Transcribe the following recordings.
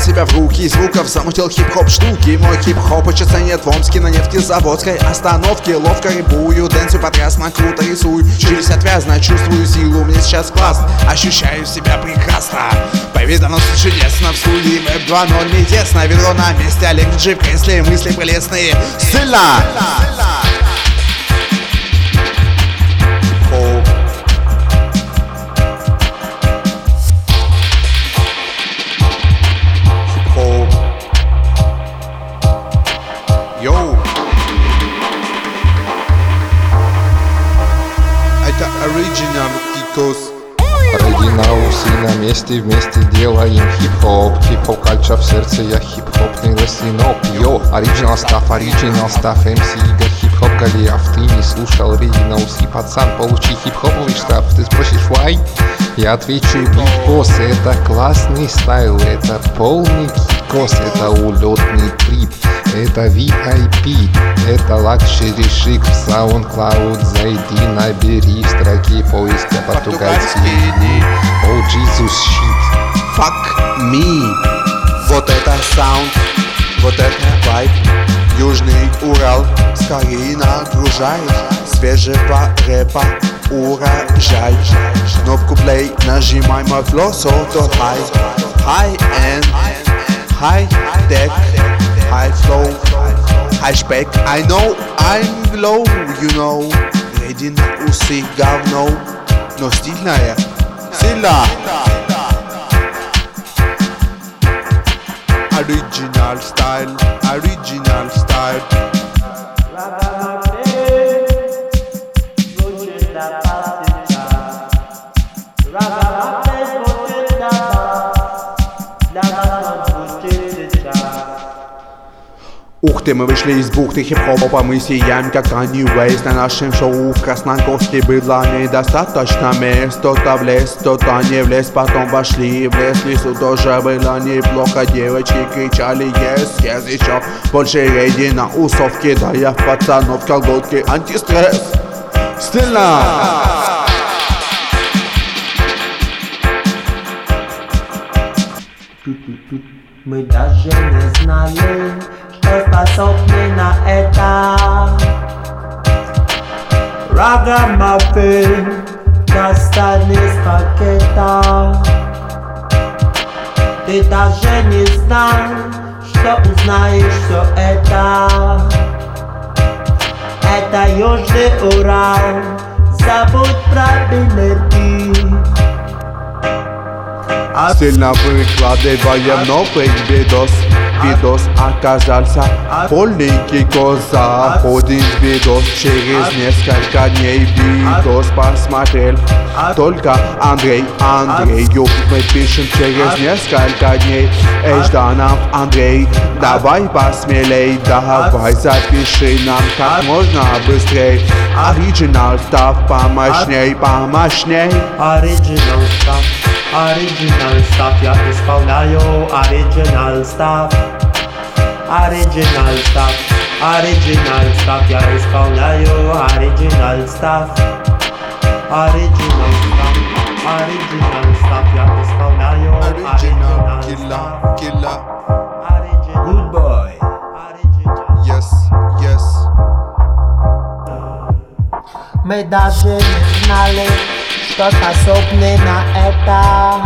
себя в руки звуков, замутил хип-хоп штуки. Мой хип-хоп очень ценят в Омске на нефтезаводской остановке. Ловко рябую, дэнсю потрясно, круто рисую. Через отвязно чувствую силу, мне сейчас классно. Ощущаю себя прекрасно. Повидано чудесно в студии Web 2.0 не тесно. Ведро на месте, Олег Джи в кресле, мысли прелестные. Стильно! Йоу! Это оригинал Кикос. Оригинаусы на месте, вместе делаем хип-хоп. Хип-хоп кальча в сердце, я хип-хопный лесинок. Йо, оригинал став, МС Игорь, хип-хоп Голиаф. Ты не слушал оригинаусы, пацан, получи хип-хоповый штраф. Ты спросишь, why? Я отвечу, биг-босс, это классный стайл, это полный кикос, это улетный трип. Это VIP, это лакшери шик. В SoundCloud зайди, набери в строке поиска португальский. Oh Jesus shit. Fuck me. Вот это саунд, вот это вайб. Южный Урал скорее нагружает свежего рэпа урожай. Кнопку play нажимай, мой флоу so high end, high tech, high flow, high spec. I know I'm glow, you know. Реди на усы говно, но стильная, сильно. Original style, original style. Ух ты, мы вышли из бухты хип-хопа, мы сияем как Kanye West. На нашем шоу в Красногорске было недостаточно мест. Кто-то влез, кто-то не влез, потом вошли в лес. Лесу тоже было неплохо, девочки кричали yes, yes. Еще больше рейди на усовке, да я в пацанов колготки, антистресс. Стильно! Мы даже не знали, что способны на это. Рагамафин достань из пакета. Ты даже не знал, что узнаешь все это. Это Южный Урал, забудь про билеты. Стильно выкладываем новый видос. Видос оказался полненький коза. Ходит видос через несколько дней. Видос посмотрел только Андрей. Андрею мы пишем через несколько дней. Эй, Жданов Андрей, давай посмелей. Давай запиши нам как можно быстрей. Оригинал став помощней, помощней. Оригинал став. Original stuff, я исполняю original stuff. Original stuff, original stuff, я исполняю original stuff. Original stuff, original stuff, я исполняю original stuff. Killer. Good boy. Yes, yes. Мы даже не знали, что способны на это.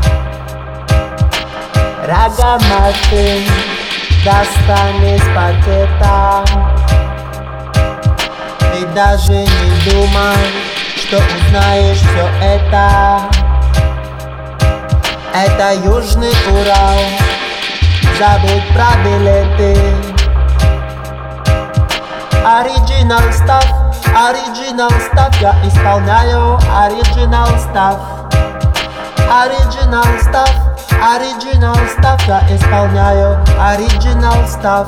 Рагамафин достань из пакета. Ты даже не думай, что узнаешь все это. Это Южный Урал, забудь про билеты. Original stuff, original stuff, я исполняю original stuff. Original stuff, original stuff, я исполняю original stuff.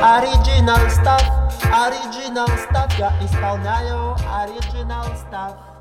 Original stuff, original stuff, я исполняю original stuff.